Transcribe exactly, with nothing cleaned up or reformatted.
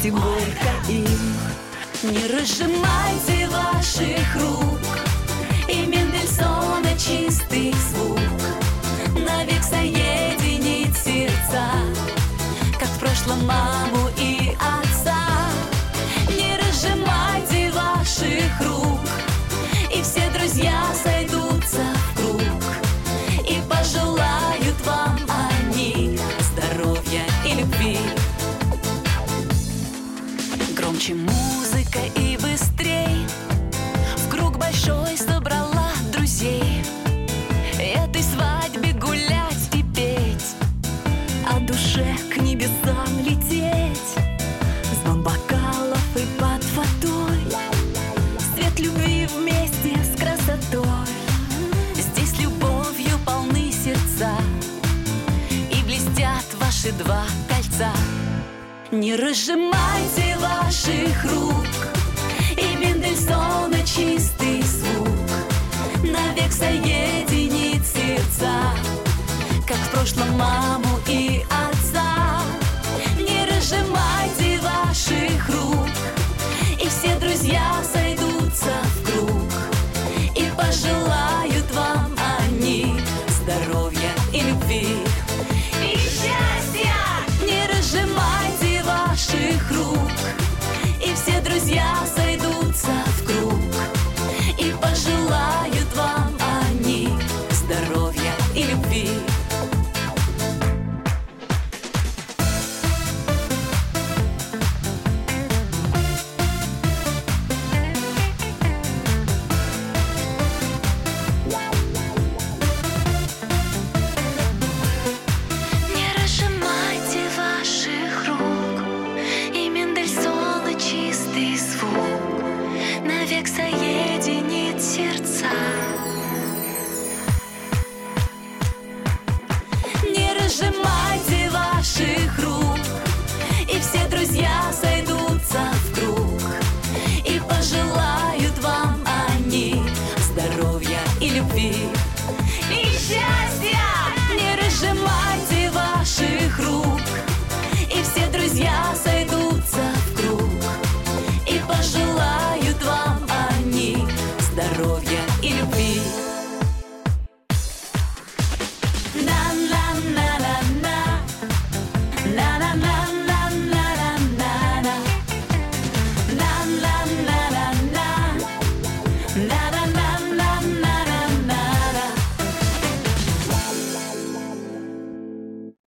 и горько им. Не разжимайте ваших рук, и Мендельсона чистый звук навек соединит сердца, как в прошлом маму и отца. Не разжимайте ваших рук, и все друзья сойдутся в круг, и пожелают вам они здоровья и любви. Громче музыка и быстрей в круг большой собрала друзей. Этой свадьбе гулять и петь, а душе к небесам лететь. Звон бокалов и под водой, свет любви вместе с красотой. Здесь любовью полны сердца, и блестят ваши два кольца. Не разжимайте ваших рук, и Мендельсона чистый звук навек соединит сердца, как в прошлом маму и